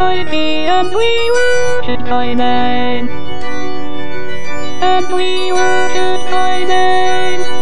might be, and we worship thy name. And we worship thy name.